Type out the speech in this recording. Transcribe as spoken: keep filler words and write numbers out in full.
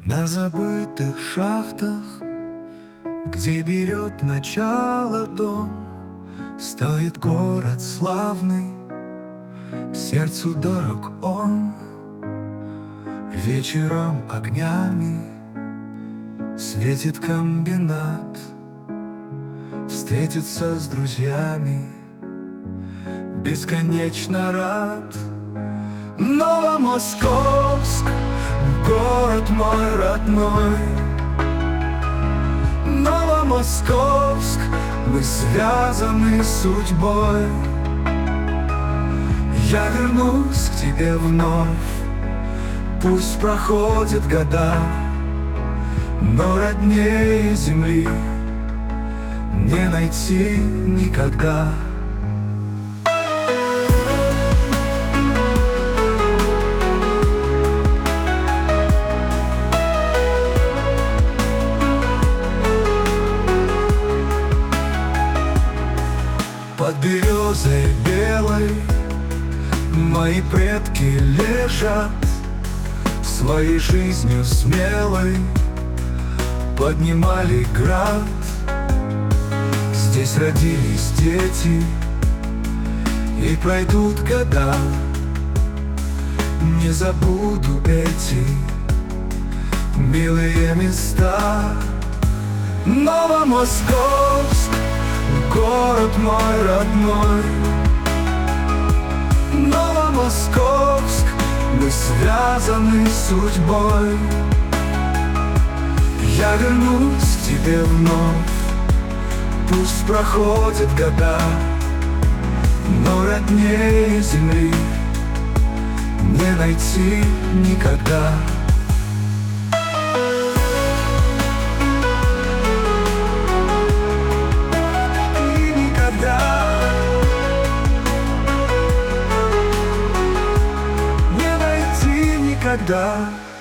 На забытых шахтах, где берет начало дом, стоит город славный, сердцу дорог он. Вечером огнями светит комбинат, встретиться с друзьями бесконечно рад. Новомосковск, город мой родной, Новомосковск, мы связаны судьбой. Я вернусь к тебе вновь, пусть проходят года, но роднее земли не найти никогда. Под березой белой мои предки лежат, своей жизнью смелой поднимали град. Здесь родились дети, и пройдут года, не забуду эти милые места. Новомосковск, город мой родной, Новомосковск, мы связаны судьбой. Я вернусь к тебе вновь, пусть проходят года, но роднее земли не найти никогда. Когда